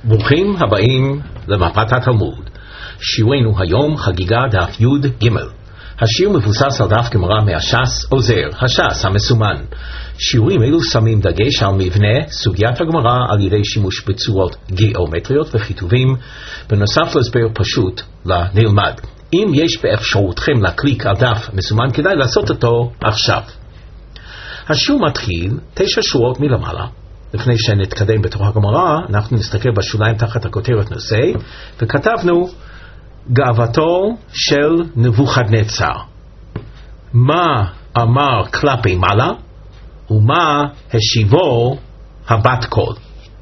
ברוכים הבאים למפת התלמוד. שיעורנו היום חגיגה דף י' ג'. השיעור מבוסס על דף גמרא מהש"ס עוזר, הש"ס המסומן. שיעורים אלו שמים דגש על מבנה סוגיית הגמרא על ידי שימוש בצורות גיאומטריות וכיתובים, בנוסף להסבר פשוט לנלמד. אם יש באפשרותכם להקליק על דף מסומן, כדאי לעשות אותו עכשיו. השיעור מתחיל 9 שורות מלמעלה. לפני שנתקדם בתוך הגמרא, אנחנו נסתכל בשוליים תחת הכותרת נושא, וכתבנו גאוותו של נבוכדנצר. מה אמר כלפי מעלה, ומה השיבו הבת קול.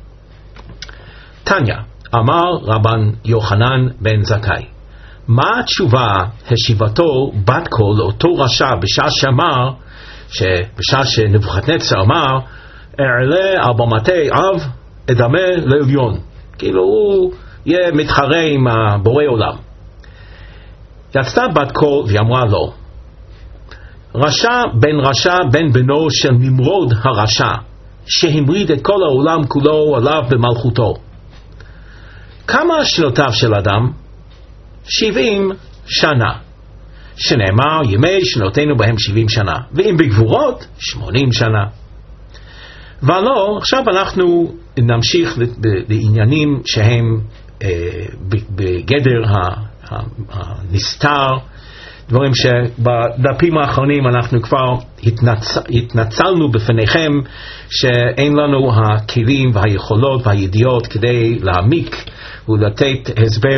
תניא, אמר רבן יוחנן בן זכאי, מה התשובה השיבתו בת קול לאותו רשע בשעה שאמר, בשעה שנבוכדנצר אמר, אעלה על במתי אב אדמה לעליון, כאילו הוא יהיה מתחרה עם הבורא עולם. יצאה בת קול ואמרה לו, רשע בן בנו של נמרוד הרשע, שהמריד את כל העולם כולו עליו במלכותו. כמה שנותיו של אדם? 70 שנה. שנאמר ימי שנותינו בהם 70 שנה, ואם בגבורות 80 שנה. ולא, עכשיו אנחנו נמשיך לעניינים שהם בגדר הנסתר, דברים שבדפים האחרונים אנחנו כבר התנצלנו בפניכם שאין לנו הכלים והיכולות והידיעות כדי להעמיק ולתת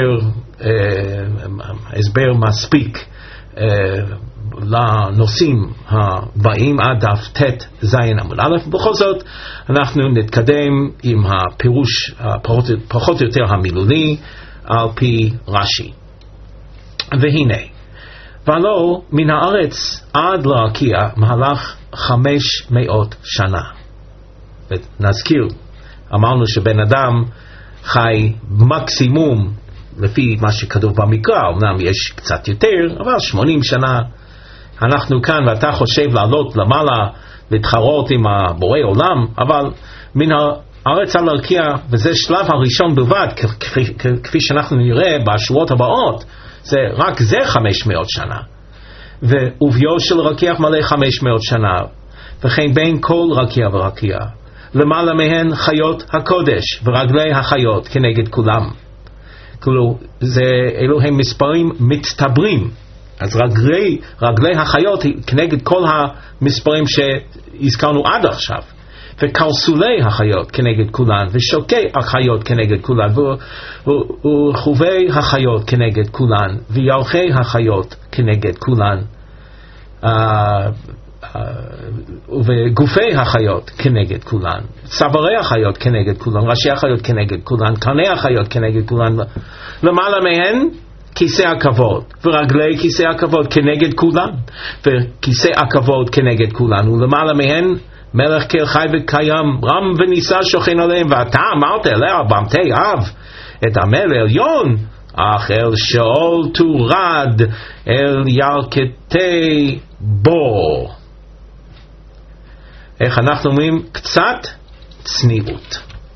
הסבר מספיק לנושאים הבאים עד דף ט' ז' עמוד א'. בכל זאת אנחנו נתקדם עם הפירוש פחות או יותר המילולי על פי רש"י. והנה, ולא מן הארץ עד לרקיע מהלך 500 שנה. ונזכיר, אמרנו שבן אדם חי מקסימום לפי מה שכתוב במקרא, אמנם יש קצת יותר, אבל 80 שנה. אנחנו כאן ואתה חושב לעלות למעלה להתחרות עם הבורא עולם, אבל מן הארץ על הרקיע, וזה שלב הראשון בלבד, כפי שאנחנו נראה בשורות הבאות, זה רק זה 500 שנה. ובביאו של רקיע מלא 500 שנה, וכן בין כל רקיע ורקיע, למעלה מהן חיות הקודש ורגלי החיות כנגד כולם. כאילו, אלו הם מספרים מצטברים. אז רגלי החיות כנגד כל המספרים שהזכרנו עד עכשיו. וקרסולי החיות כנגד כולן, ושוקי החיות כנגד כולן, ורחובי החיות כנגד כולן, וירחי החיות כנגד כולן, וגופי החיות כנגד כולן, צווארי החיות כנגד כולן, ראשי החיות כנגד כולן, קרני החיות כנגד כולן, למעלה מהן כיסא הכבוד, ורגלי כיסא הכבוד כנגד כולן, וכיסא הכבוד כנגד כולן, ולמעלה מהן מלך כל חי וקיים, רם ונישא שוכן עליהם, ואתה אמרת אליה במתי אב אדמה לעליון, אך אל שאול תורד אל ירכתי בו. איך אנחנו אומרים? קצת צניעות.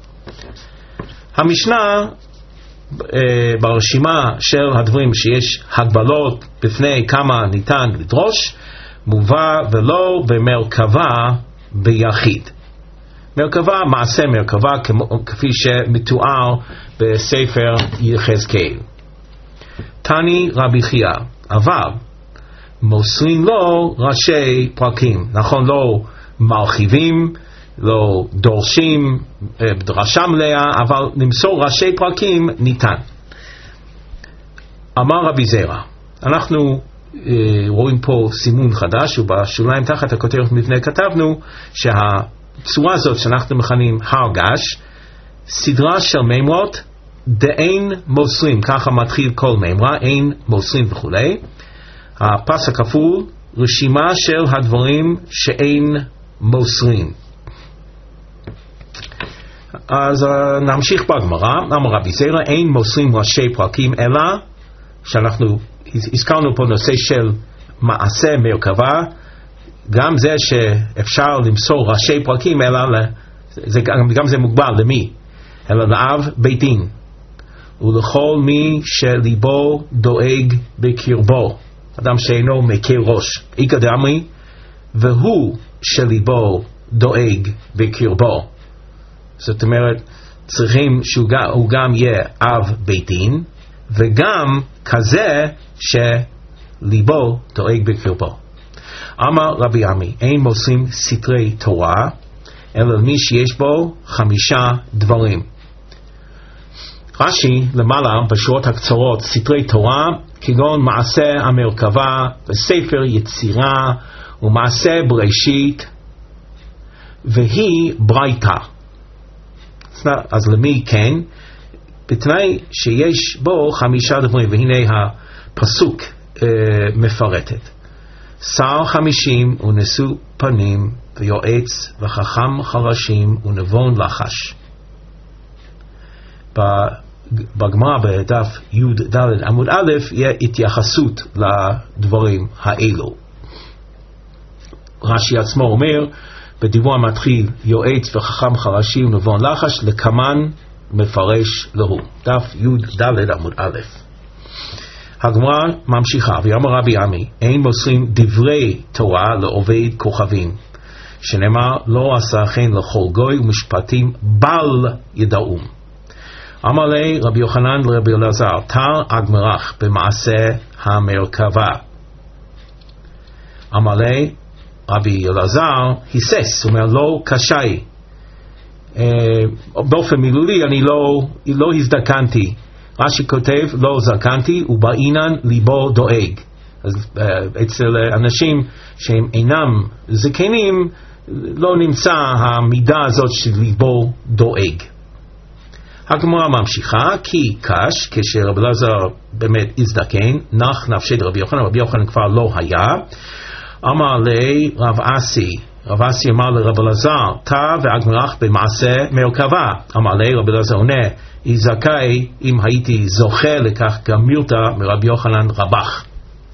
המשנה ברשימה של הדברים שיש הגבלות בפני כמה ניתן לדרוש, מובא ולא במרכבה ביחיד. מרכבה, מעשה מרכבה, כפי שמתואר בספר יחזקאל. תני רבי חייא, אבל מוסרים לו ראשי פרקים. נכון, לא מרחיבים, לא דורשים דרשה מלאה, אבל למסור ראשי פרקים ניתן. אמר רבי זרע, אנחנו רואים פה סימון חדש, ובשוליים תחת הכותרת מבנה כתבנו שהצורה הזאת שאנחנו מכנים הרגש, סדרה של מימרות דאין מוסרים, ככה מתחיל כל מימרה, אין מוסרים וכו'. הפס הכפול, רשימה של הדברים שאין מוסרים. אז נמשיך בגמרא. אמר רבי זרע, אין מוסרים ראשי פרקים, אלא שאנחנו הזכרנו פה נושא של מעשה מרכבה, גם זה שאפשר למסור ראשי פרקים, אלא גם זה מוגבל למי? אלא לאב בית דין, ולכל מי שליבו דואג בקרבו, אדם שאינו מקל ראש. איכא דאמרי, והוא שליבו דואג בקרבו. זאת אומרת, צריכים שהוא גם יהיה אב בית דין, וגם כזה שליבו דואג בקרבו. אמר רבי עמי, אין מוסרים סתרי תורה, אלא מי שיש בו 5 דברים. רש"י למעלה בשורות הקצרות, סתרי תורה כגון מעשה המרכבה וספר יצירה ומעשה בראשית והיא ברייתא. אז למי כן? בתנאי שיש בו 5 דברים, והנה הפסוק מפרטת. שר 50 ונשוא פנים ויועץ וחכם חרשים ונבון לחש. בגמרא בדף י"ד עמוד א' יהיה התייחסות לדברים האלו. רש"י עצמו אומר בדיבור המתחיל יועץ וחכם חרשים ונבון לחש, לקמן מפרש לו. דף י"ד עמוד א'. הגמרא ממשיכה, ויאמר רבי עמי, אין מוסרים דברי תורה לעובד כוכבים, שנאמר לא עשה כן לכל גוי ומשפטים בל ידעום. אמר לי רבי יוחנן לרבי אלעזר, תר הגמרח במעשה המרכבה. אמר לי רבי אלעזר, היסס, אומר לא קשי, באופן מילולי אני לא הזדקנתי. רש"י כותב לא זקנתי ובעינן ליבו דואג. אז אצל אנשים שהם אינם זקנים לא נמצא המידה הזאת של ליבו דואג. הגמרא ממשיכה, כי קש, כשרבי אלעזר באמת הזדקן, נח נפשי רבי יוחנן, רבי יוחנן כבר לא היה. אמר לי רב אסי אמר לרבי אלעזר, תא והגמרח במעשה מרכבה. אמר לי רבי אלעזר עונה, זכאי אם הייתי זוכה לכך גמירתא מרבי יוחנן רבך.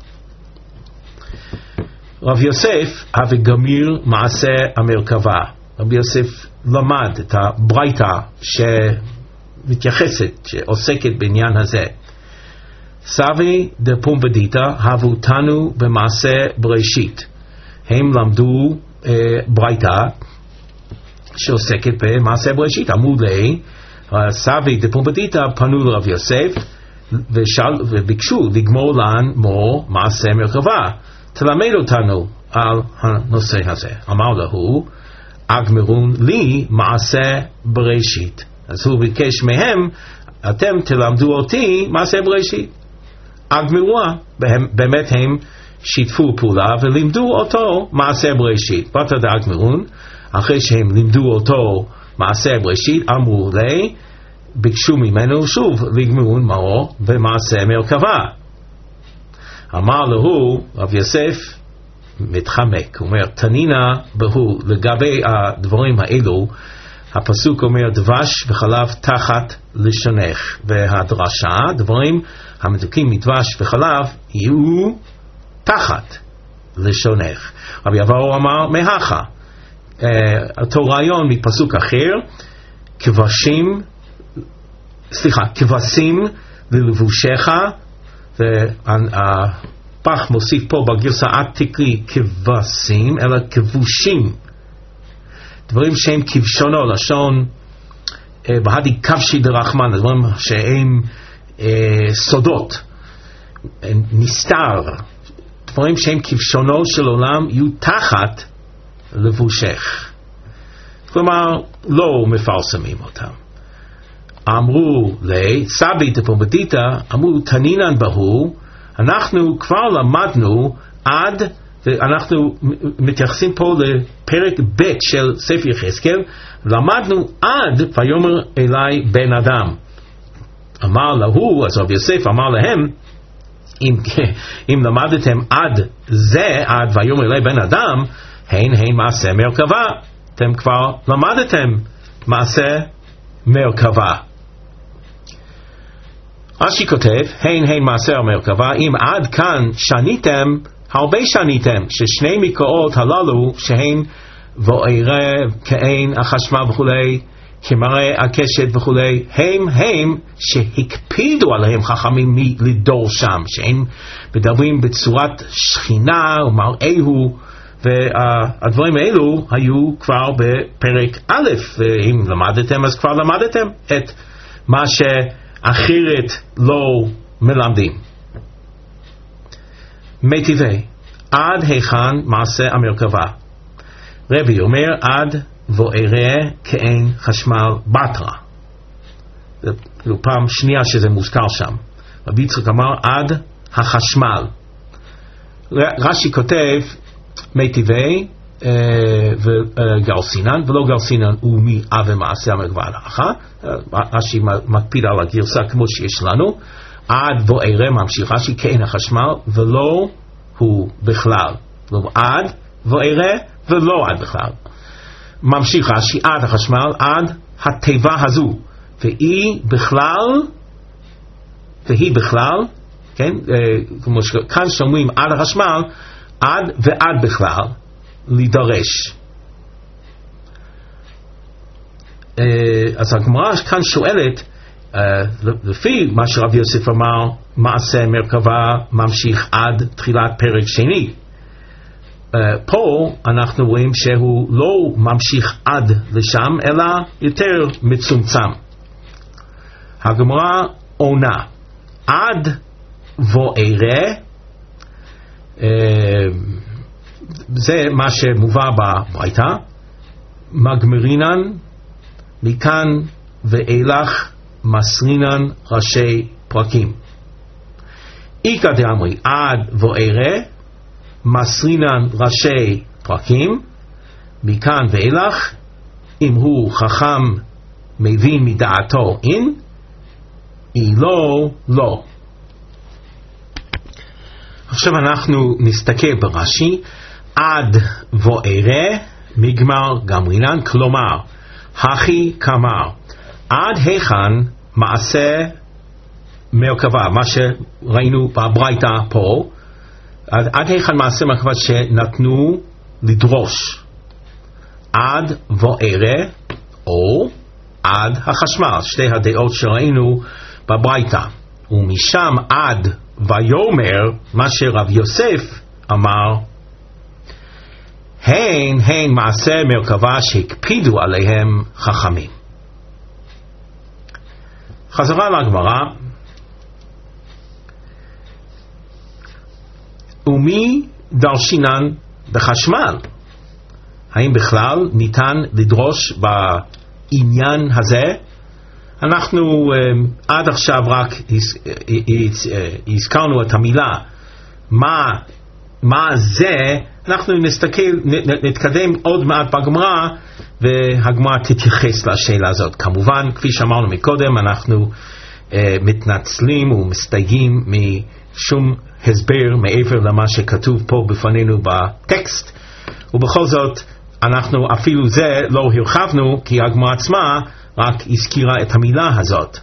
רב יוסף הווה גמיר מעשה המרכבה. רבי יוסף למד את הברייתא שמתייחסת, שעוסקת בעניין הזה. סבי דפומפדיתא הבו תנו במעשה בראשית. הם למדו ברייתא שעוסקת במעשה בראשית. אמרו לי סבי דפומפדיתא פנו לרב יוסף וביקשו לגמור לנו מעשה מרכבה, תלמד אותנו על הנושא הזה. אמר לו, אגמרון לי מעשה בראשית. אז הוא ביקש מהם, אתם תלמדו אותי מעשה בראשית. אגמרוה, באמת הם שיתפו פעולה ולימדו אותו מעשה בראשית. בתא דאגמרון, אחרי שהם לימדו אותו מעשה בראשית, אמרו לי, ביקשו ממנו שוב לגמור מאור במעשה מרכבה. אמר לו רב יוסף מתחמק, הוא אומר תנינה בהו. לגבי הדברים האלו הפסוק אומר דבש וחלב תחת לשונך, והדרשה דברים המתוקים מדבש וחלב יהיו תחת לשונך. רבי אבאו אמר מהכה, אותו רעיון מפסוק אחר, כבשים ללבושך, והפח מוסיף פה בגרסה אל תקריא כבשים אלא כבושים, דברים שהם כבשונו, לשון בהדי כבשי דרחמן, דברים שהם סודות, נסתר, דברים שהם כבשונו של עולם יהיו תחת לבושך, כלומר לא מפרסמים אותם. אמרו לי סבי דפומפדיתא, אמרו תנינן בהו, אנחנו כבר למדנו עד, ואנחנו מתייחסים פה לפרק ב' של ספר יחזקאל, למדנו עד ויאמר אלי בן אדם. אמר לו, אז רבי יוסף אמר להם, אם למדתם עד זה, עד ויאמר אלי בן אדם, הן מעשה מרכבה, אתם כבר למדתם מעשה מרכבה. רש"י כותב, הן מעשה המרכבה, אם עד כאן שניתם, הרבה שניתם, ששני מקראות הללו, שהן ועירה כעין החשמל וכולי, כמראה הקשת וכולי, הם שהקפידו עליהם חכמים מלדור שם, שהם מדברים בצורת שכינה ומראהו, והדברים האלו היו כבר בפרק א', ואם למדתם אז כבר למדתם את מה שאחרת לא מלמדים. מיטיבי, עד היכן מעשה המרכבה? רבי אומר עד ואראה כאין חשמל בתרה. זו פעם שנייה שזה מוזכר שם. רבי יצחק אמר עד החשמל. רש"י כותב מיטיבי וגרסינן, ולא גרסינן ומי אב מעשה המרכבה הלכה. רש"י מקפיד על הגרסה כמו שיש לנו. עד ואראה ממשיך רש"י כאין החשמל, ולא הוא בכלל. לא עד ואראה ולא עד בכלל. ממשיך רש"י עד החשמל, עד התיבה הזו, והיא בכלל, כן, כמו שכאן שומעים עד החשמל, עד ועד בכלל, להידרש. אז הגמרא כאן שואלת, לפי מה שרב יוסף אמר, מעשה מרכבה ממשיך עד תחילת פרק שני. פה אנחנו רואים שהוא לא ממשיך עד לשם, אלא יותר מצומצם. הגמרא עונה, עד ואראה, זה מה שמובא בברייתא, מגמרינן, מכאן ואילך מסרינן ראשי פרקים. איקא דאמרי, עד ואראה, מסרינן ראשי פרקים, מכאן ואילך, אם הוא חכם מבין מדעתו אין, לא. עכשיו אנחנו נסתכל ברש"י, עד ואראה, מגמר גמרינן, כלומר, הכי כמר, עד היכן מעשה מרכבה, מה שראינו בברייתא פה, עד היכן מעשה מרכבה שנתנו לדרוש, עד ואראה או עד החשמל, שתי הדעות שראינו בברייתא. ומשם עד ויאמר, מה שרב יוסף אמר, הן מעשה מרכבה שהקפידו עליהם חכמים. חזרה לגמרא, ומי דרשינן בחשמל? האם בכלל ניתן לדרוש בעניין הזה? אנחנו עד עכשיו רק הזכרנו את המילה מה זה. אנחנו נתקדם עוד מעט בגמרא, והגמרא תתייחס לשאלה הזאת. כמובן, כפי שאמרנו מקודם, אנחנו מתנצלים ומסתייגים משום הסבר מעבר למה שכתוב פה בפנינו בטקסט, ובכל זאת אנחנו אפילו זה לא הרחבנו, כי הגמרא עצמה רק הזכירה את המילה הזאת.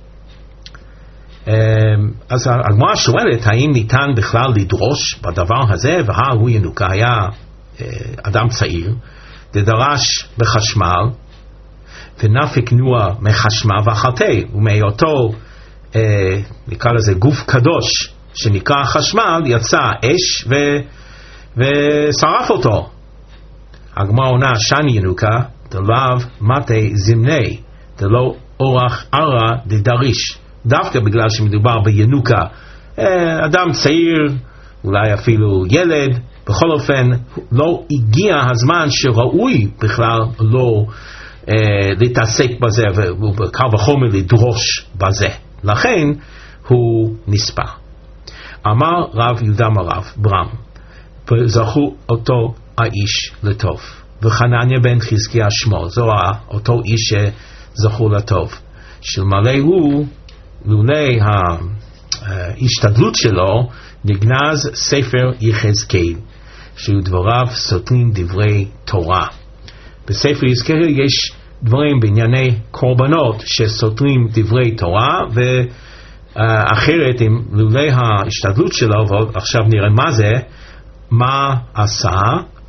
אז הגמרא שואלת, האם ניתן בכלל לדרוש בדבר הזה? והוא ינוקה היה אדם צעיר, דרש בחשמל, ונפיק נוע מחשמל ואכלתי, ומהיותו נקרא לזה גוף קדוש שנקרא חשמל, יצא אש ושרף אותו. הגמרא עונה, שני ינוקה דלאו מתי זמני דלא אורח ערה דדריש, דווקא בגלל שמדובר בינוקה, אדם צעיר, אולי אפילו ילד, בכל אופן לא הגיע הזמן שראוי בכלל לא להתעסק בזה, ובקל וחומר לדרוש בזה, לכן הוא נספה. אמר רב יהודה מרב ברם, וזכו אותו האיש לטוב, וחנניה בן חזקיה שמו, זו אותו איש שזכו לטוב, שלמלא הוא לולי ההשתדלות שלו נגנז ספר יחזקאל, שהוא דבריו סותרים דברי תורה. בספר יחזקאל יש דברים בענייני קורבנות שסותרים דברי תורה, ואחרת אם לולי ההשתדלות שלו, ועכשיו נראה מה זה, מה עשה,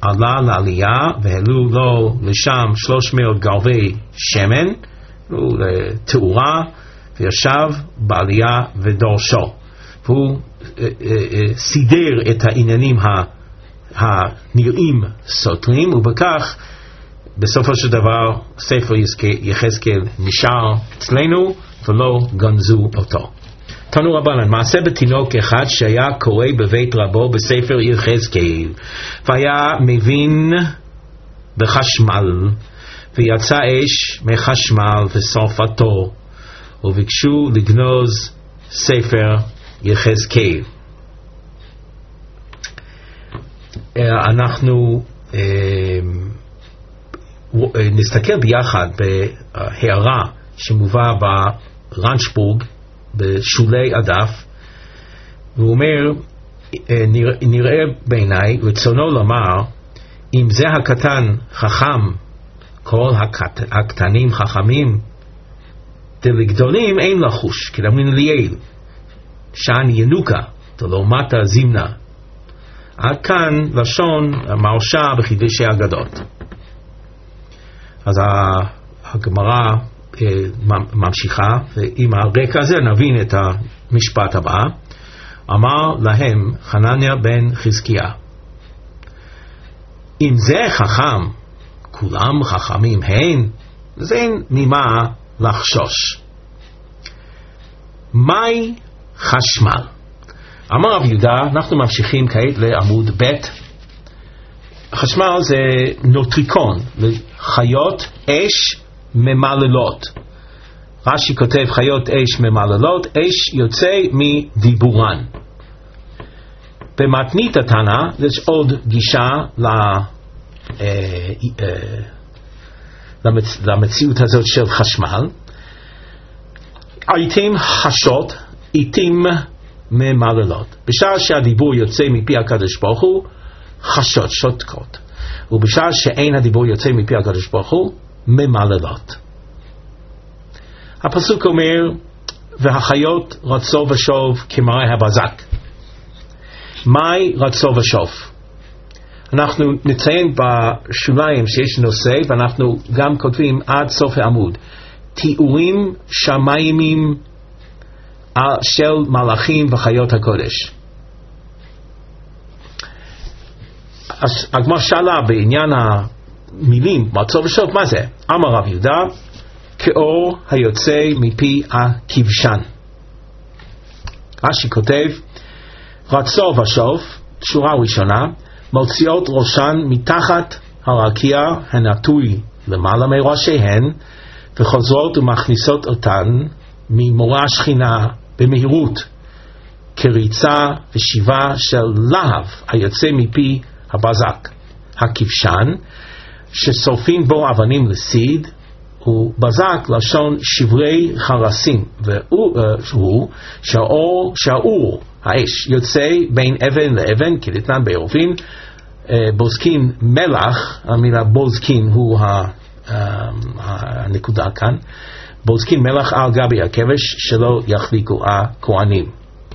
עלה לעלייה והעלו לו לשם 300 גרבי שמן לתאורה, וישב בעלייה ודורשו, והוא סידר את העניינים הנראים סותרים, ובכך בסופו של דבר ספר יחזקאל נשאר אצלנו ולא גנזו אותו. תנו רבנן, מעשה בתינוק אחד שהיה קורא בבית רבו בספר יחזקאל, והיה מבין בחשמל, ויצא אש מחשמל ושרפתו, וביקשו לגנוז ספר יחזקאל. אנחנו נסתכל ביחד בהערה שמובא ברנצ'בורג בשולי הדף, והוא אומר, נראה בעיניי רצונו לומר, אם זה הקטן חכם, כל הקטנים חכמים, דלגדולים אין לחוש, כדאמרין ליאל, שען ינוקה, דלעומתה זימנה. עד כאן לשון מרשה בחידושי אגדות. אז הגמרא ממשיכה, ועם הרקע הזה נבין את המשפט הבא. אמר להם חנניה בן חזקיה, אם זה חכם, כולם חכמים הן, אז אין ממה לחשוש. מהי חשמל? אמר רב יהודה, אנחנו ממשיכים כעת לעמוד ב'. חשמל זה נוטריקון, לחיות אש ממללות. רש"י כותב חיות אש ממללות, אש יוצא מדיבורן. במתנית התנא יש עוד גישה למציאות הזאת של חשמל. עיתים חשות, עיתים ממללות. בשעה שהדיבור יוצא מפי הקדוש ברוך הוא, חשות, שותקות. ובשעה שאין הדיבור יוצא מפי הקדוש ברוך הוא, ממללות. הפסוק אומר, והחיות רצו ושוב כמראה הבזק. מהי רצו ושוב? אנחנו נציין בשוליים שיש נושא, ואנחנו גם כותבים עד סוף העמוד, תיאורים שמיימיים של מלאכים וחיות הקודש. הגמרא שאלה בעניין המילים רצו ושוב, מה זה? אמר רב יהודה, כאור היוצא מפי הכבשן. רש"י כותב, רצו ושוב, שורה ראשונה, מוציאות ראשן מתחת הרקיע הנטוי למעלה מראשיהן, וחוזרות ומכניסות אותן ממורה השכינה במהירות, כריצה ושיבה של להב היוצא מפי הבזק. הכבשן, ששורפים בו אבנים לסיד, הוא בזק לשון שברי חרסים, והוא שהאור האש יוצא בין אבן לאבן, כדתנן בעירובין. בוזקין מלח, המילה בוזקין הוא הנקודה כאן, בוזקין מלח על גבי הכבש שלא יחליקו הכהנים.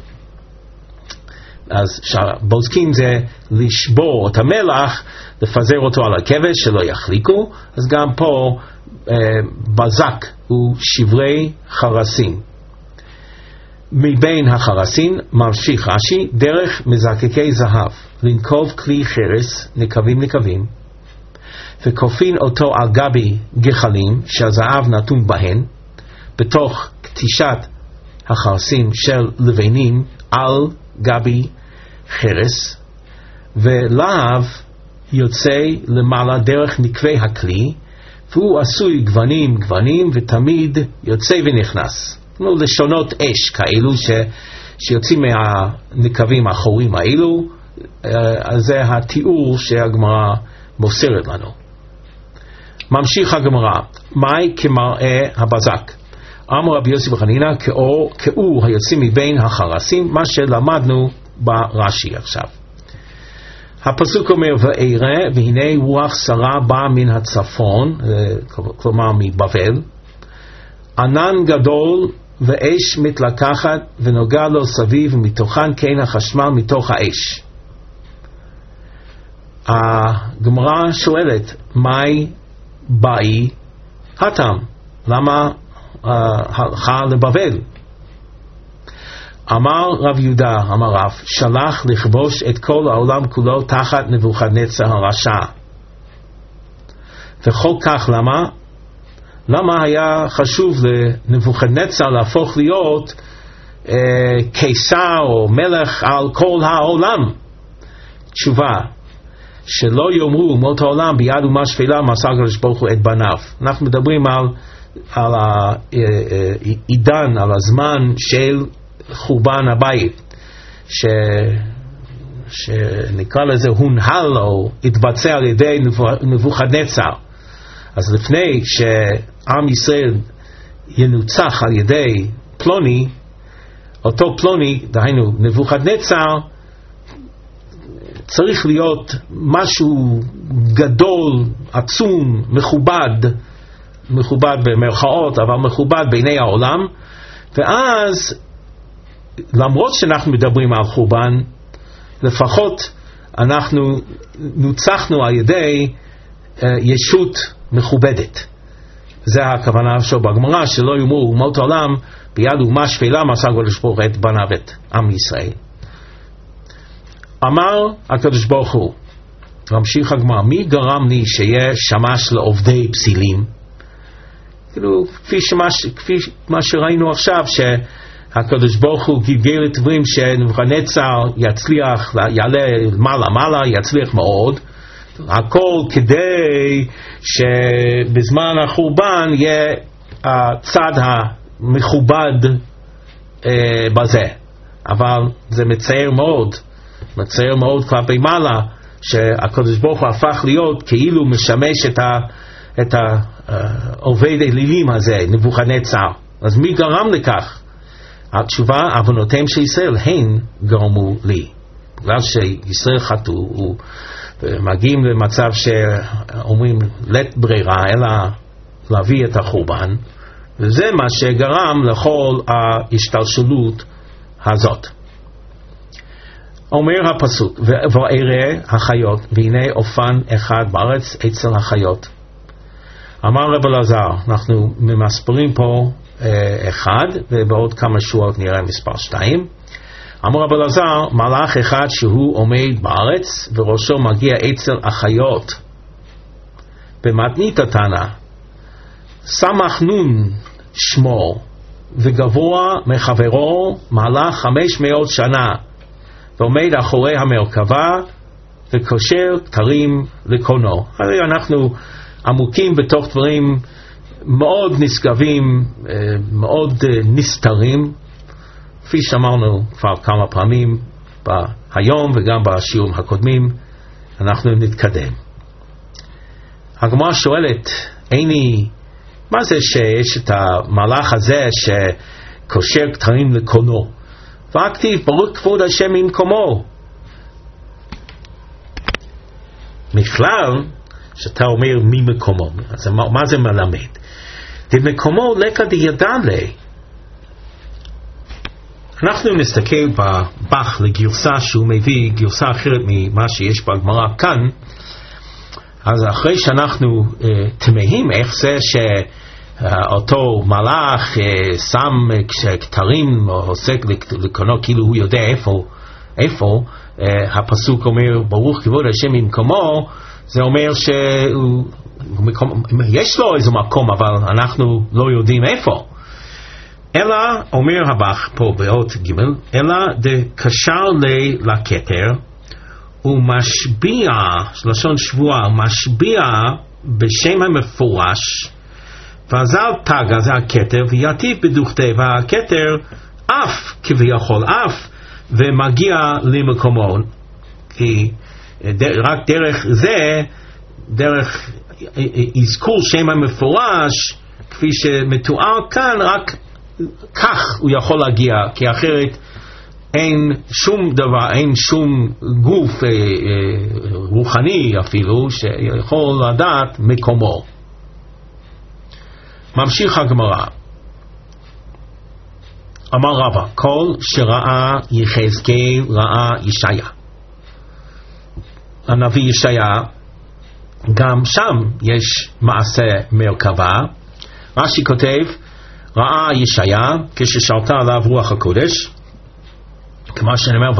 אז בוזקין זה לשבור את המלח, לפזר אותו על הכבש שלא יחליקו. אז גם פה בזק הוא שברי חרסים. מבין החרסין ממשיך רש"י, דרך מזקקי זהב, לנקוב כלי חרס נקבים נקבים, וכופין אותו על גבי גחלים שהזהב נתון בהן, בתוך כתישת החרסים של לבנים על גבי חרס, ולהב יוצא למעלה דרך נקבי הכלי, והוא עשוי גוונים גוונים ותמיד יוצא ונכנס. לשונות אש כאלו שיוצאים מהנקבים האחוריים האלו. זה התיאור שהגמרא מוסרת לנו. ממשיך הגמרא, מהי כמראה הבזק? אמר רבי יוסי בחנינא, כאור היוצאים מבין החרסים, מה שלמדנו ברש"י עכשיו. הפסוק אומר, ואראה והנה רוח שרה באה מן הצפון, כלומר מבבל, ענן גדול ואש מתלקחת ונוגע לו סביב, ומתוכן כן החשמל מתוך האש. הגמרא שואלת, מהי באי התם? למה הלכה לבבל? אמר רב יהודה, אמר רב, שלח לכבוש את כל העולם כולו תחת נבוכדנצר הרשע. וכל כך למה? למה היה חשוב לנבוכדנצר להפוך להיות קיסר או מלך על כל העולם? תשובה, שלא יאמרו אומות העולם ביד אומה שפלה מסר הקדוש ברוך הוא את בניו. אנחנו מדברים על העידן, על הזמן של חורבן הבית, שנקרא לזה הונהל או התבצע על ידי נבוכדנצר. אז לפני שעם ישראל ינוצח על ידי פלוני, אותו פלוני, דהיינו נבוכדנצר, צריך להיות משהו גדול, עצום, מכובד במרכאות, אבל מכובד בעיני העולם. ואז למרות שאנחנו מדברים על חורבן, לפחות אנחנו נוצחנו על ידי ישות מכובדת. זה הכוונה שלו בגמרא, שלא יאמרו אומות העולם ביד אומה שפלה מסר הקדוש ברוך הוא את בניו את עם ישראל. אמר הקדוש ברוך הוא, ממשיך הגמרא, מי גרם לי שיהיה שמש לעובדי פסילים? כאילו, כפי מה שראינו עכשיו, שהקדוש ברוך הוא גלגל את דברים שנבוכדנצר יצליח, יעלה מעלה, יצליח מאוד, הכל כדי שבזמן החורבן יהיה הצד המכובד בזה. אבל זה מצער מאוד כלפי מעלה, שהקדוש ברוך הוא הפך להיות כאילו משמש את העובד אלילים הזה, נבוכדנצר. אז מי גרם לכך? התשובה, עוונותיהם של ישראל הן גרמו לי. בגלל שישראל חטאו, מגיעים למצב שאומרים לית ברירה אלא להביא את החורבן, וזה מה שגרם לכל ההשתלשלות הזאת. אומר הפסוק, ואראה החיות, והנה אופן אחד בארץ אצל החיות. אמר רב אלעזר, אנחנו ממספרים פה אחד, ובעוד כמה שורות נראה מספר 2. אמר רב אלעזר, מלאך אחד שהוא עומד בארץ, וראשו מגיע אצל החיות. במתנית התנא, סמך נון שמו, וגבוה מחברו מלאך 500 שנה, ועומד אחורי המרכבה, וקושר כתרים לקונו. הרי אנחנו עמוקים בתוך דברים מאוד נשגבים, מאוד נסתרים, כפי שאמרנו כבר כמה פעמים היום וגם בשיעורים הקודמים. אנחנו נתקדם. הגמרא שואלת, מה זה שיש את המלאך הזה שקושר כתרים לקונו? והכתיב ברוך כבוד השם ממקומו. מכלל שאתה אומר ממקומו, אז מה זה מלמד? דמקומו לקא דידלה. אנחנו נסתכל בבח לגרסה שהוא מביא, גרסה אחרת ממה שיש בגמרא כאן. אז אחרי שאנחנו תמהים איך זה שאותו מלאך שם כתרים או עוסק לקונו כאילו הוא יודע איפה הפסוק אומר ברוך כבוד השם ממקומו, זה אומר שיש לו איזה מקום אבל אנחנו לא יודעים איפה. אלא אומר הבח פה באות ג' אלא דקשר לי לכתר ומשביע, לשון שבועה, משביע בשם המפורש, ועזל תגה זה הכתר ויטיב בדוכתי, והכתר אף כביכול אף ומגיע למקומו, כי רק דרך זה, דרך אזכור שם המפורש כפי שמתואר כאן, רק כך הוא יכול להגיע, כי אחרת אין שום דבר, אין שום גוף רוחני אפילו שיכול לדעת מקומו. ממשיך הגמרא, אמר רבא, כל שראה יחזקאל ראה ישעיה. הנביא ישעיה, גם שם יש מעשה מרכבה. רש"י כותב, ראה ישעיה כששרתה עליו רוח הקודש, כמו שנאמר,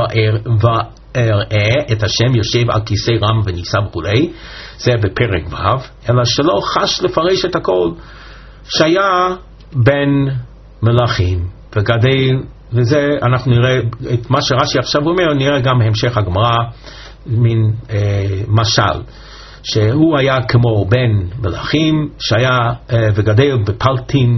ואראה את השם יושב על כיסא רם ונישא וכולי, זה בפרק ו', אלא שלא חש לפרש את הכל. שהיה בן מלאכים וגדל, וזה אנחנו נראה את מה שרש"י עכשיו אומר, נראה גם בהמשך הגמרא, מין משל, שהוא היה כמו בן מלאכים שהיה וגדל בפלטין,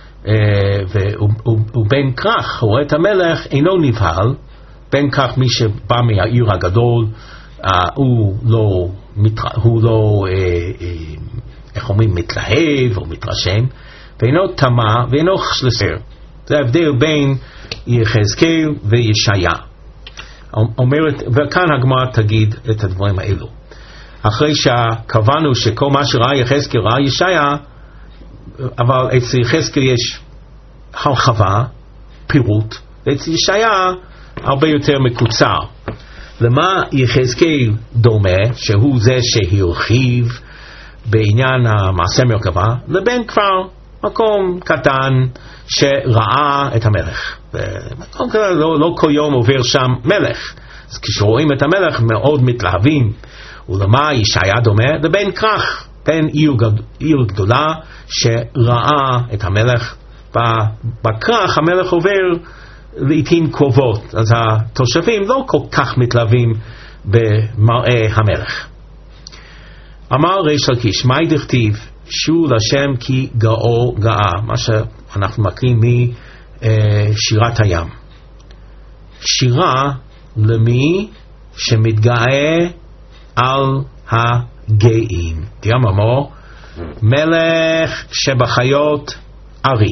ובן כרך, הוא רואה את המלך, אינו נבהל. בן כרך, מי שבא מהעיר הגדול, הוא לא איך אומרים, מתלהב או מתרשם, ואינו תמה ואינו חסר. זה ההבדל בין יחזקאל וישעיה. אומרת, וכאן הגמרא תגיד את הדברים האלו. אחרי שקבענו שכל מה שראה יחזקאל ראה ישעיה, אבל אצל יחזקאל יש הרחבה, פירוט, ואצל ישעיה הרבה יותר מקוצר. למה יחזקאל דומה, שהוא זה שהרחיב בעניין המעשה מרכבה, לבין כבר מקום קטן שראה את המלך. לא כל יום עובר שם מלך, אז כשרואים את המלך מאוד מתלהבים. ולמה ישעיה דומה? לבין כרך, בין עיר גדולה שראה את המלך. בכרך המלך עובר לעתים קרובות, אז התושבים לא כל כך מתלהבים במראה המלך. אמר ריש לקיש, מהי דכתיב? שוב לשם כי גאו גאה, מה שאנחנו מקריאים משירת הים. שירה למי שמתגאה על הגאים. דיום אמור, מלך שבחיות ארי.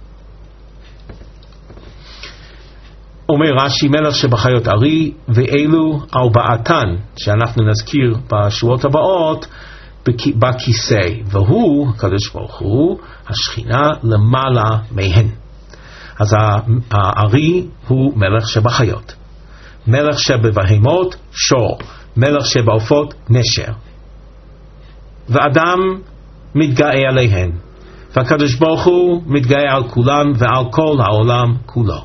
אומר רש"י, מלך שבחיות ארי, ואלו ארבעתן שאנחנו נזכיר בשורות הבאות בכיסא, והוא, הקדוש ברוך הוא, השכינה למעלה מהן. אז הארי הוא מלך שבחיות, מלך שבבהמות שור, מלך שבעופות נשר, ואדם מתגאה עליהן, והקדוש ברוך הוא מתגאה על כולן ועל כל העולם כולו.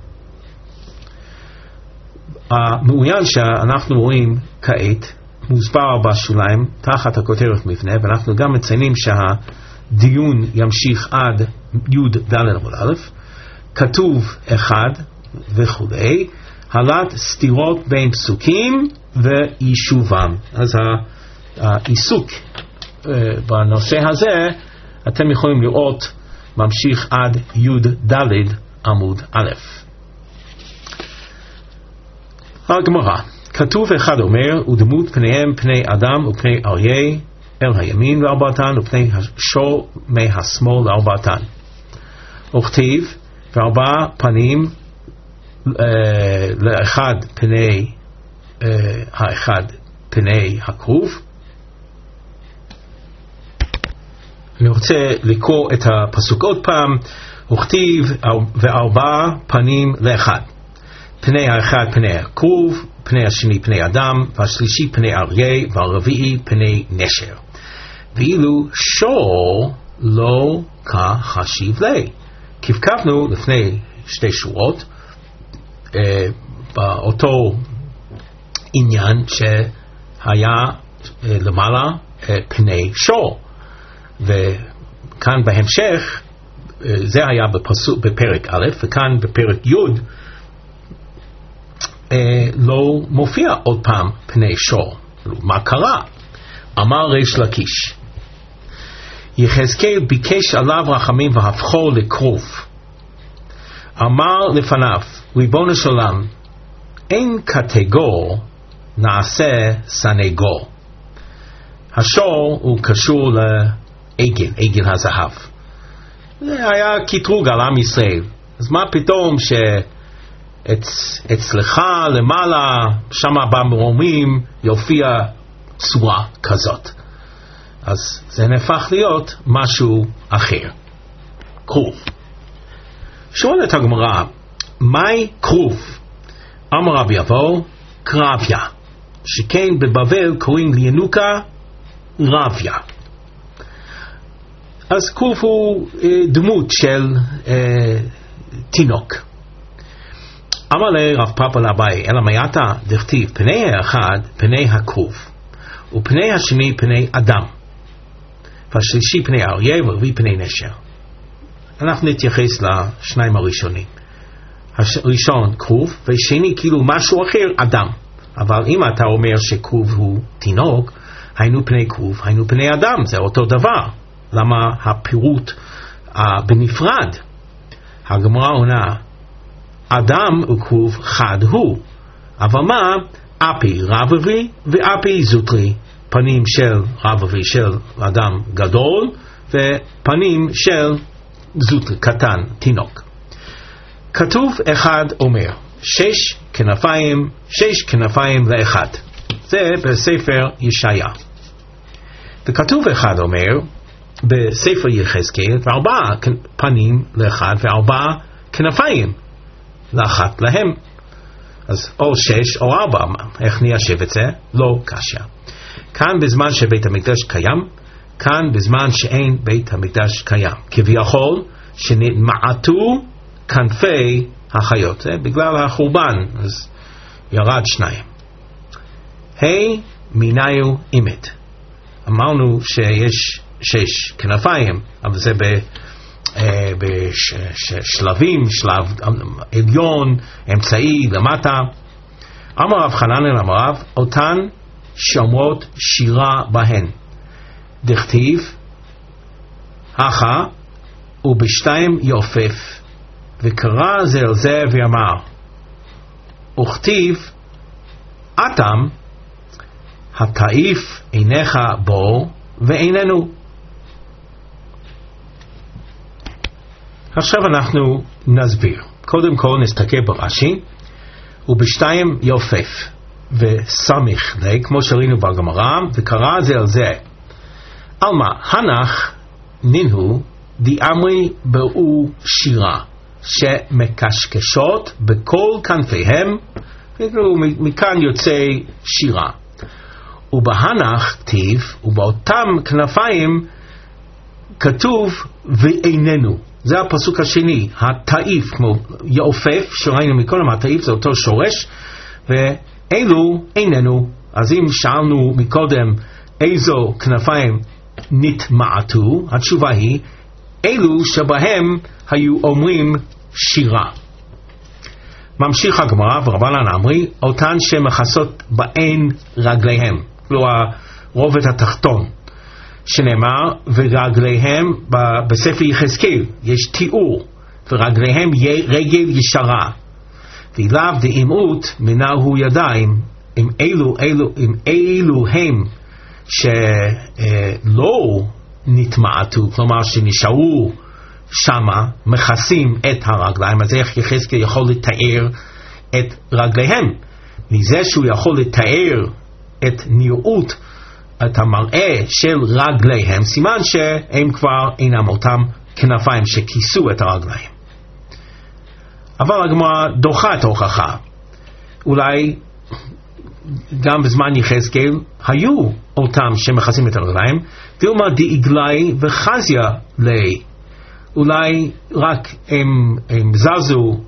המעוין שאנחנו רואים כעת מוסבר בשוליים תחת הכותרת מבנה, ואנחנו גם מציינים שהדיון ימשיך עד י' ד' עמוד א', כתוב אחד וכולי, הלת סתירות בין פסוקים ויישובם. אז העיסוק בנושא הזה אתם יכולים לראות ממשיך עד י' ד' עמוד א'. הגמרא, כתוב אחד אומר, ודמות פניהם פני אדם ופני אריה אל הימין לארבעתן, ופני שור מהשמאל לארבעתן. וכתיב, וארבע פנים לאחד פני האחד פני הכרוב. אני רוצה לקרוא את הפסוק עוד פעם. וכתיב, וארבע פנים לאחד, פני האחד פני הכרוב, פני השני פני אדם, והשלישי פני אריה, והרביעי פני נשר. ואילו שור לא כחשיב לי. כבקבנו לפני שתי שורות באותו עניין שהיה למעלה פני שור, וכאן בהמשך זה היה בפרק א', וכאן בפרק י' לא מופיע עוד פעם פני שור. מה קרה? אמר ריש לקיש, יחזקאל ביקש עליו רחמים והפכו לכרוב. אמר לפניו, ריבונו של עולם, אין קטגור נעשה סנגור. השור הוא קשור לעגל, עגל הזהב. זה היה קטרוג על עם ישראל. אז מה פתאום אצלך למעלה, שמה במרומים, יופיע צורה כזאת? אז זה נהפך להיות משהו אחר. כרוב. שואלת הגמרא, מהי כרוב? אמר רבי אבו, קרביה. שכן בבבל קוראים לינוקה רביה. אז קוף הוא דמות של תינוק. אמר לרב פאפא לאביי, אלא מייתא דכתיב פני האחד פני הקוף, ופני השני פני אדם, והשלישי פני אריה, והרביעי פני נשר. אנחנו נתייחס לשניים הראשונים. הראשון קוף, ושני כאילו משהו אחר אדם. אבל אם אתה אומר שקוף הוא תינוק, היינו פני קוף, היינו פני אדם, זה אותו דבר. למה הפירוט בנפרד? הגמרא עונה, אדם וקוף חד הוא, אבל מה? אפי רבבי ואפי זוטרי, פנים של רבבי של אדם גדול ופנים של זוטרי קטן, תינוק. כתוב אחד אומר שש כנפיים לאחד, זה בספר ישעיה. וכתוב אחד אומר בספר יחזקאל, וארבע פנים לאחד וארבע כנפיים לאחת להם. אז או שש או ארבע, איך ניישב את זה? לא קשה. כאן בזמן שבית המקדש קיים, כאן בזמן שאין בית המקדש קיים, כביכול שנמעטו כנפי החיות, זה בגלל החורבן, אז ירד שניים. היי מיניו אימת, אמרנו שיש שש כנפיים, אבל זה בשלבים, שלב עליון, אמצעי, למטה. אמר רב חננאל אמר רב, אותן שומרות שירה בהן, דכתיב הכה ובשתיים יופף, וקרא זה אל זה ואמר, וכתיב אתם התעיף עיניך בו ואיננו. עכשיו אנחנו נסביר. קודם כל נסתכל ברש"י, ובשתיים יופף וסמיך לי, כמו שראינו בגמרא, וקרא זה על זה. אלמה הנח נינהו דיאמרי באו שירה, שמקשקשות בכל כנפיהם, מכאן יוצא שירה. ובהנח כתיב, ובאותם כנפיים כתוב ואיננו. זה הפסוק השני, התעיף, כמו יעופף, שראינו מקודם, התעיף זה אותו שורש, ואלו איננו. אז אם שאלנו מקודם איזו כנפיים נתמעטו, התשובה היא, אלו שבהם היו אומרים שירה. ממשיך הגמרא, ורבנן אמרי, אותן שמכסות בהן רגליהם, לא הרובד התחתון, שנאמר, ורגליהם בספר יחזקאל, יש תיאור, ורגליהם רגל ישרה, ואליו דאימות מנהו ידיים, אם אלו הם שלא נתמעטו, כלומר שנשארו שמה, מכסים את הרגליים, אז איך יחזקאל יכול לתאר את רגליהם? מזה שהוא יכול לתאר את נראות, את המראה של רגליהם, סימן שהם כבר אינם אותם כנפיים שכיסו את הרגליים. אבל הגמרא דוחה את ההוכחה. אולי גם בזמן יחזקאל היו אותם שמכסים את הרגליים, דילמה דאיגלי וחזיה לי. אולי רק הם זזו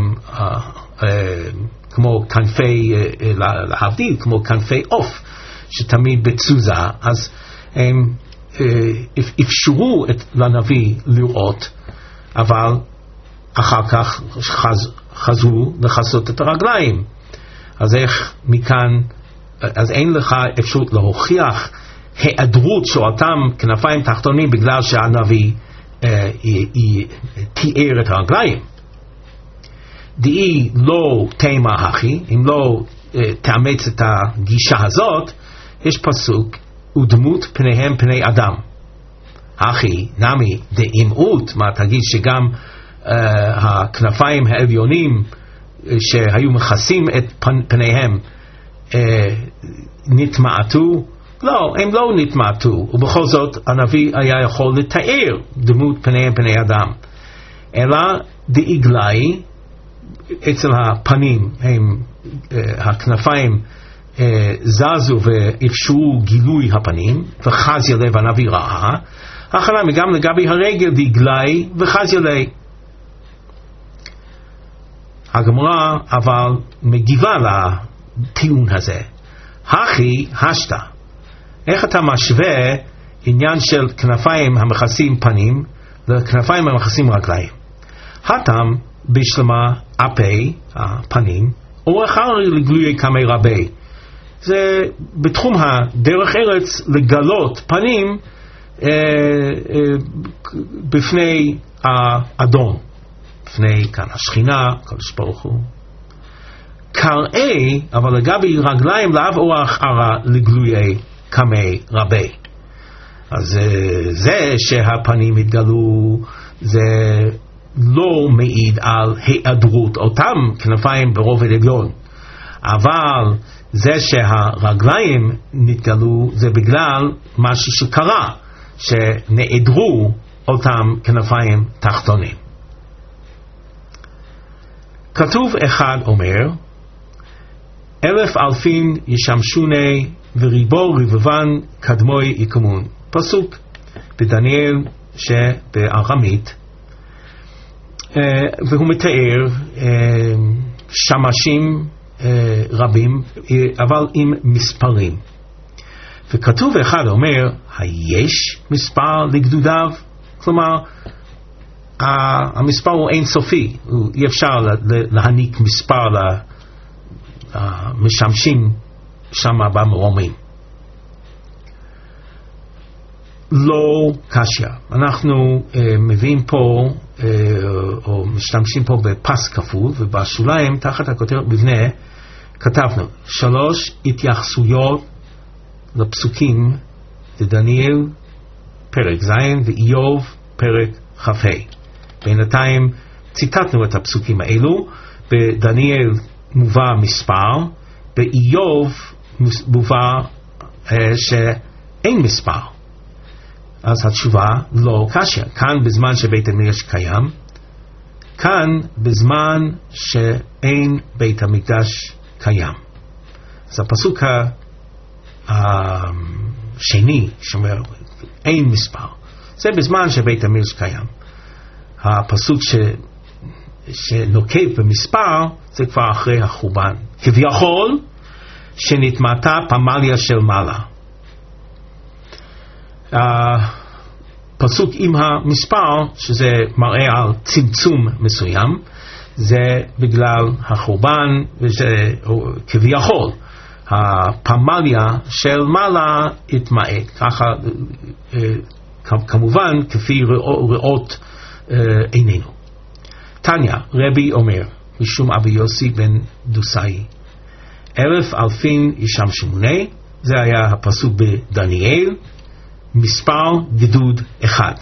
כמו כנפי, להבדיל, כמו כנפי עוף, שתמיד בתזוזה, אז הם אפשרו לנביא לראות, אבל אחר כך חזרו לחסות את הרגליים. אז איך מכאן, אז אין לך אפשרות להוכיח היעדרות של אותם כנפיים תחתונים בגלל שהנביא תיאר את הרגליים. דאי לא תימה הכי, אם לא תאמץ את הגישה הזאת, יש פסוק, ודמות פניהם פני אדם. הכי, נמי, דאימות, מה תגיד שגם הכנפיים העליונים שהיו מכסים את פניהם נתמעטו? לא, הם לא נתמעטו, ובכל זאת הנביא היה יכול לתאר דמות פניהם פני אדם. אלא דאיגלי, אצל הפנים הם הכנפיים זזו ואפשרו גילוי הפנים, וחזיה לב הנביא ראה, הכנה גם לגבי הרגל דגלי וחזיה לב. הגמרא אבל מגיבה לטיעון הזה. הכי השתה, איך אתה משווה עניין של כנפיים המכסים פנים לכנפיים המכסים רגליים? הטם בשלמה אפי הפנים או אחר לגלויי כמי רבי, זה בתחום הדרך ארץ לגלות פנים בפני האדון, בפני כאן השכינה, קדוש ברוך הוא. קראי, אבל לגבי רגליים לאו אורח ערה לגלויי כמי רבי. אז זה שהפנים התגלו, זה לא מעיד על היעדרות אותם כנפיים ברובד עליון, אבל זה שהרגליים נתגלו זה בגלל משהו שקרה, שנעדרו אותם כנפיים תחתונים. כתוב אחד אומר, 1,000 ישמשוני וריבו רבבן קדמוי יקומון. פסוק בדניאל שבארמית, והוא מתאר שמשים רבים אבל עם מספרים, וכתוב אחד אומר היש מספר לגדודיו, כלומר המספר הוא אין סופי, אי אפשר להעניק מספר למשמשים שם במרומים. לא קשיא. אנחנו מביאים פה או משתמשים פה בפס כפול, ובשוליים תחת הכותרת מבנה כתבנו 3 התייחסויות לפסוקים בדניאל פרק ז' ואיוב פרק כ"ה. בינתיים ציטטנו את הפסוקים האלו. בדניאל מובא מספר, באיוב מובא שאין מספר. אז התשובה לא קשיא. כאן בזמן שבית המקדש קיים, כאן בזמן שאין בית המקדש קיים. אז הפסוק השני שאומר אין מספר, זה בזמן שבית המקדש קיים. הפסוק שנוקב במספר זה כבר אחרי החורבן, כביכול שנתמעטה פמליה של מעלה. הפסוק עם המספר, שזה מראה על צמצום מסוים, זה בגלל החורבן, וזה כביכול הפמליה של מעלה התמעט, ככה כמובן כפי ראות עינינו. תניא רבי אומר משום אבי יוסי בן דוסאי, 1,000 ישמשמוני, זה היה הפסוק בדניאל, מספר גדוד אחד,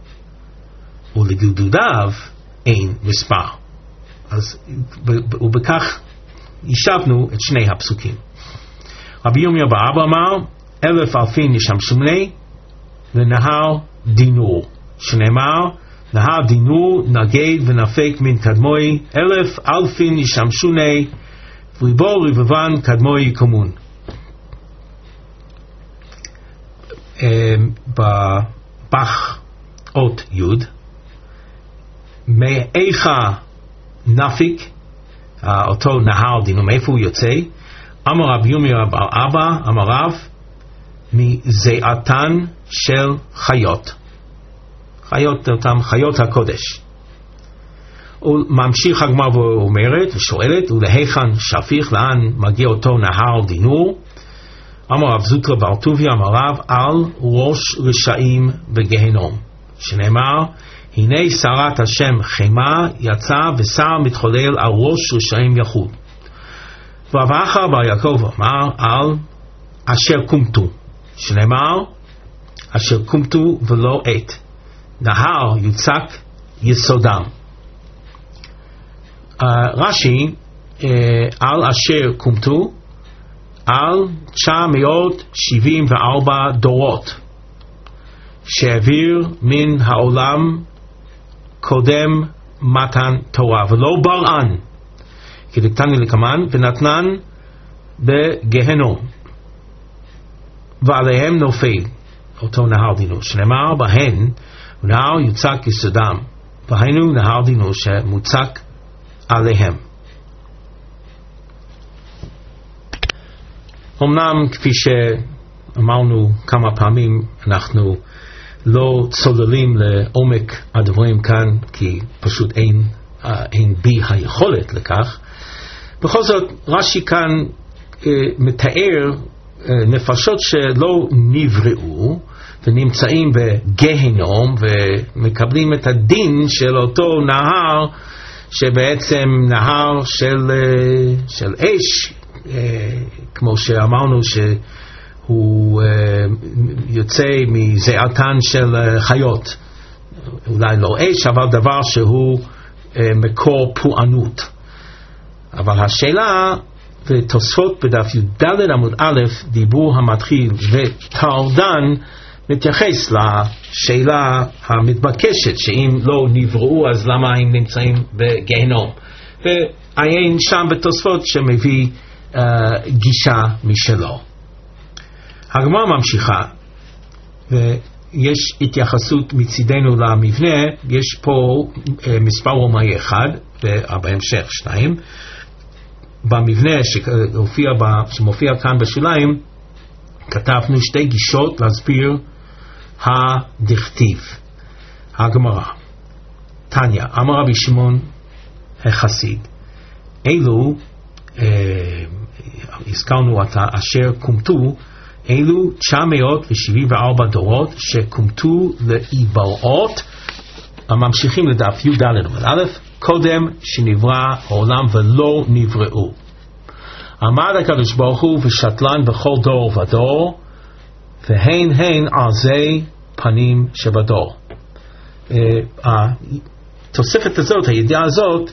ולגדודיו אין מספר. אז ובכך ישבנו את שני הפסוקים. רבי ירמיה בר אבא אמר 1,000 ישמשמוני ונהר דינור, שנאמר נהר דינור נגד ונפק מן קדמוי, 1,000 ישמשוני וריבו רבבן קדמוי יקומון. בבח אות יוד, מאיכה נפיק אותו נהר דינור, מאיפה הוא יוצא? אמר רבי ירמיה בר אבא אמר רב, מזיעתן של חיות, חיות אותם חיות הקודש. וממשיך הגמרא ואומרת ושואלת, ולהיכן שפיך, לאן מגיע אותו נהר דינור? אמר רב זוטרא בר טוביה אמר רב, על ראש רשעים בגהנום, שנאמר הנה שרת השם חמה יצא ושר מתחולל על ראש רשעים יחוד. ואחר בר יעקב אמר על אשר קומתו, שנאמר אשר קומתו ולא עת, נהר יוצק יסודם. רש"י על אשר קומתו על 974 דורות שהעביר מן העולם קודם מתן תורה, ולא ברען כדכתני לקמן, ונתנן בגהנום, ועליהם נופל אותו נהר דינוש, שנאמר בהן נהר יוצק יסודם, והיינו נהר דינוש שמוצק עליהם. אמנם כפי שאמרנו כמה פעמים, אנחנו לא צוללים לעומק הדברים כאן, כי פשוט אין בי היכולת לכך. בכל זאת רש"י כאן מתאר נפשות שלא נבראו ונמצאים בגהנום ומקבלים את הדין של אותו נהר, שבעצם נהר של אש, כמו שאמרנו שהוא יוצא מזיעתן של חיות, אולי לא אש אבל דבר שהוא מקור פורענות. אבל השאלה, ותוספות בדף י"ד עמוד א', דיבור המתחיל וטרדן, מתייחס לשאלה המתבקשת, שאם לא נבראו אז למה הם נמצאים בגיהנום, ועיין שם בתוספות שמביא גישה משלו. הגמרא ממשיכה, ויש התייחסות מצידנו למבנה. יש פה מספר רומאי 1 ובהמשך 2 במבנה שמופיע כאן בשוליים. כתבנו שתי גישות להסביר הדכתיב. הגמרא, תניא, אמר רבי שמעון החסיד, אלו הזכרנו את אשר קומתו, אלו 974 דורות שקומתו לאיברות, הממשיכים לדף י"ד עמוד א', קודם שנברא העולם ולא נבראו. עמד הקדוש ברוך הוא ושתלן בכל דור ודור, והן ערזי פנים שבדור. התוספת הזאת, הידיעה הזאת,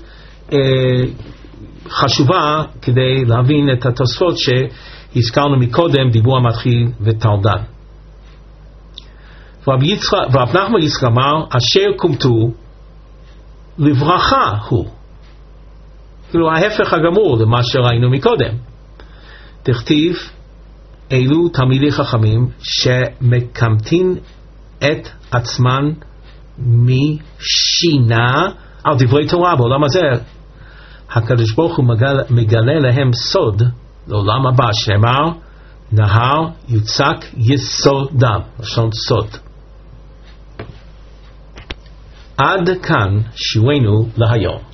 חשובה כדי להבין את התוספות שהזכרנו מקודם, דיבור המתחיל וטרדן. ורב נחמן יצחק אמר, אשר קומתו לברכה הוא, כאילו ההפך הגמור למה שראינו מקודם. תכתיב, אלו תלמידי חכמים שמקמתין את עצמן משינה על דברי תורה בעולם הזה. הקדוש ברוך הוא מגלה להם סוד לעולם הבא, שאמר נהר יוצק יסודם, לשון סוד. עד כאן שיעורנו להיום.